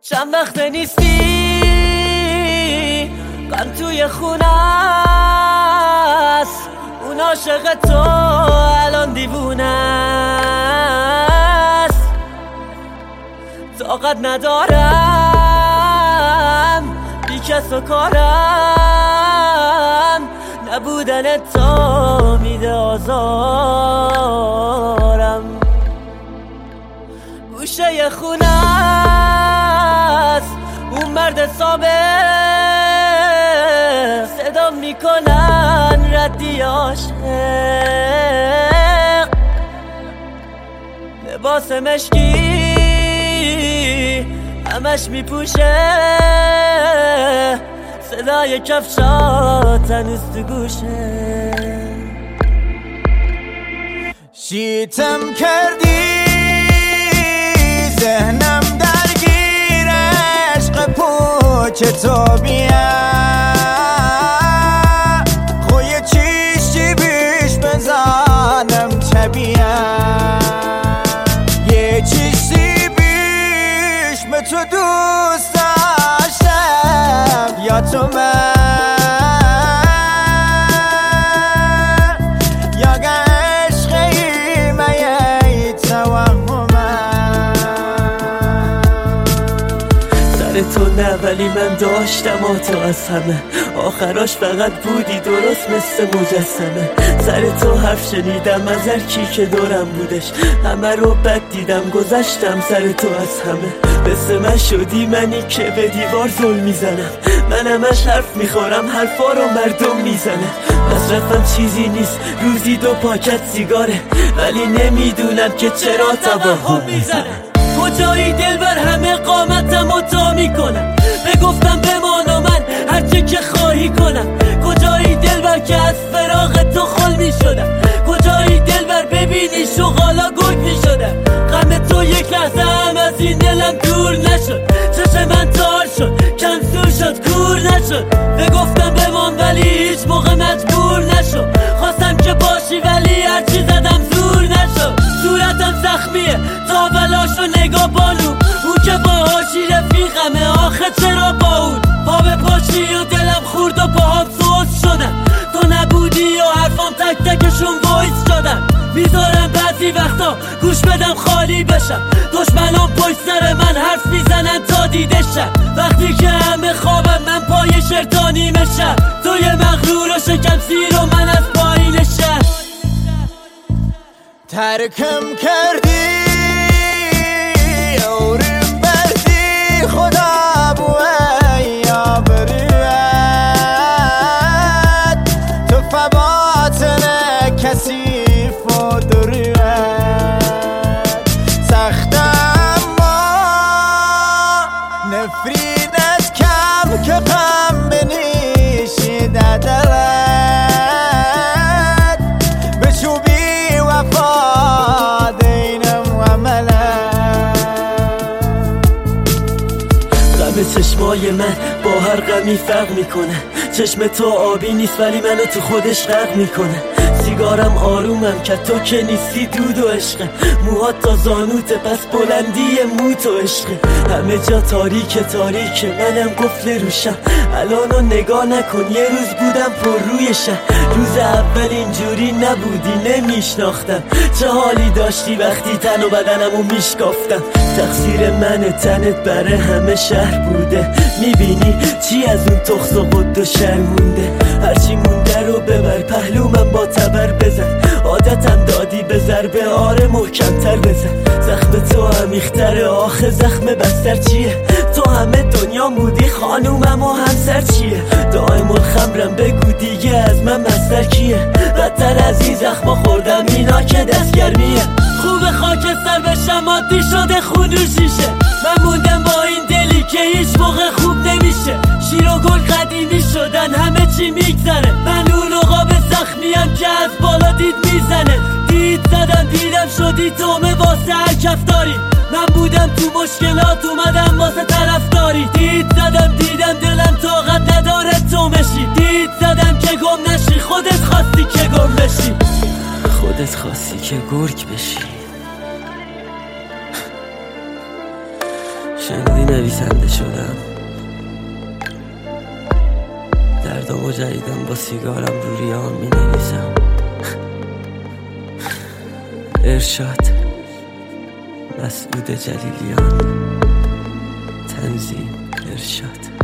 چند وقت نیستی غم توی خونه است، اون عاشق تو الان دیوونه است. طاقت ندارم بی کس و کارم، نبودن تو میده آزارم. گوشه خونه است اون مرد ثابت، صدا میکنن ردی عاشق. لباس مشکی همش میپوشه، صدای کفشات هنوز تو گوشه. شیتم کردی ذهنم درگیر عشق پوچ تو بیم، خوی چیشی بیش بزنم چه بیم، یه چیشی بیش به تو دوست داشتم یا تو من تو نه، ولی من داشتم تو از همه، آخراش فقط بودی درست مثل مجسمه. سر تو حرف شنیدم از هر کی که دورم بودش، همه رو بد دیدم گذشتم سر تو از همه. مثل من شدی منی که به دیوار ظلم میزنم، من همش حرف میخورم حرفا رو مردم میزنه. مصرفم چیزی نیست روزی 2 پاکت سیگاره، ولی نمیدونم که چرا توهم میزنه. کجایی دلبر همه قامتم و تا میکنم، بگفتم بمان و من هرچه که خواهی کنم. کجایی دلبر که از فراغ تو خل میشدم، کجایی دلبر ببینی شغالا گل میشدم. غم تو یک لحظه هم از این دلم دور نشد، چشم من تار شد کنسور شد کور نشد. بگفتم بمان ولی هیچ موقع مجبور نشد، خواستم که باشی ولی هرچی زدم زور نشد. صورتم زخمیه تا بلاشو نگاه بانو، اون که باهاشی رفیقمه آخه چرا با اون پا به پاشی و دلم خورد و پاهم سوز شدم. تو نبودی و حرفام تک تکشون وایس شدم. میذارم بعضی وقتا گوش بدم خالی بشم، دشمنان پشت سر من حرف میزنن تا دیده شم. وقتی که همه خوابم من پای شرطانی مشم، تو یه مغرور و شکم سیر و من از پایین شهر. ترکم کردی اورم بردی خدا بوی یا بریوت، تو فباتن کسیف و دریوت. سختم ما نفرینت کم که غم بنیشی دلت، بچوبی وفا دینم و ملت. غم چشمای من با هر غمی فرق میکنه، چشم تو آبی نیست ولی منو تو خودش غرق میکنه. سیگارم آرومم که تو که نیستی دود و عشقه، موهات تا زانوته پس بلندی موت و عشقه. همه جا تاریک تاریک منم قفل روشم، الانو نگاه نکن یه روز بودم پر روی شهر. روز اول اینجوری نبودی نمیشناختم، چه حالی داشتی وقتی تن و بدنمو میشکافتم. تقصیر من تنت برای همه شهر بوده، میبینی چی از اون تخص و قد و شهر مونده. هرچی مونده رو ببر پهلو من با تبر بزن، عادتم دادی به ضربه آره محکمتر بزن. زخم تو عمیق‌تره آخه زخم بستر چیه، تو همه دنیا بودی خانومم و همسر چیه. دائم الخمرم بگو دیگه از من مستر کیه، بدتر از این زخما خوردم اینا که دستگرمیه. خوب خاک سر بشم عادی شده خون و شیشه، من موندم با این دلی که هیچ موقع خوب نمیشه. شیر و گل قدیمی شدن همه چی میگذره، من اون عقاب زخمیم که از بالا دید میزنه. دید زدم دیدم شدی تومه واسه هر کفتاری، من بودم تو مشکلات اومدم واسه طرفداری. دید زدم دیدم دلم طاقت نداره تو مشی، دید زدم که گم نشی خودت خواستی که گم بشی، خودت خواستی که گرگ بشی. شنیدی نویسنده شدم، دردامو جدیدم با سیگارم رو ریان می نویسم. ارشاد مسعود جلیلیان، تنظیم ارشاد.